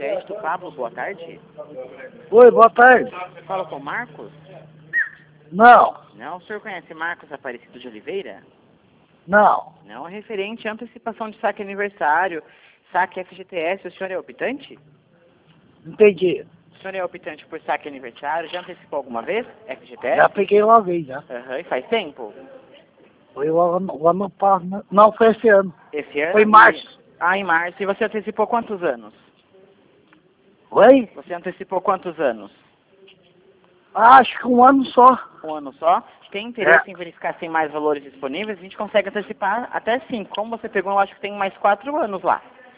Crédito, Pablo, boa tarde. Oi, boa tarde. Fala com o Marcos? Não, Não, o senhor conhece Marcos Aparecido de Oliveira? não. Não, é referente à antecipação de saque aniversário, saque FGTS, o senhor é optante? Entendi. O senhor é optante por saque aniversário, já antecipou alguma vez FGTS? Já peguei uma vez, já. Aham, e faz tempo? Foi o ano passado. Não, foi esse ano. Esse ano? Foi em março. Ah, em março. E você antecipou quantos anos? Oi? Você antecipou quantos anos? Acho que um ano só. Um ano só? Tem interesse em verificar se tem mais valores disponíveis? A gente consegue antecipar até 5. Como você pegou, eu acho que tem mais 4 anos lá.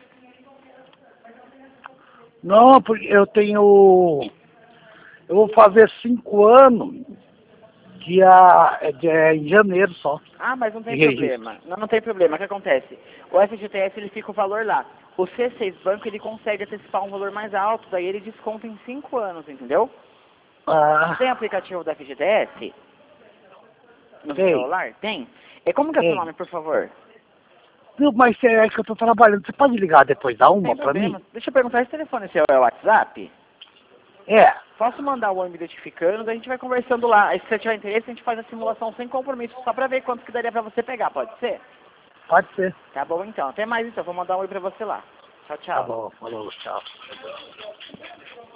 Não, porque eu tenho... Eu vou fazer 5 anos em janeiro só. Ah, mas não tem De registro. problema. Não tem problema. O que acontece? O FGTS, ele fica o valor lá. O C6 Banco, ele consegue antecipar um valor mais alto, daí ele desconta em 5 anos, entendeu? Ah, Tem aplicativo da FGTS? No tem. celular? Tem? E como que é o seu Tem. nome, por favor? Viu, mas é que eu tô trabalhando. Você pode ligar depois da Não uma tem pra problema. mim? Deixa eu perguntar, esse telefone seu é o WhatsApp? É. Posso mandar o ônibus identificando, daí a gente vai conversando lá. Aí se você tiver interesse, a gente faz a simulação sem compromisso, só pra ver quanto que daria pra você pegar, pode ser? Pode ser. Tá bom então. Até mais então, vou mandar um oi pra você lá. Tchau, Tá tchau. bom, falou, tchau.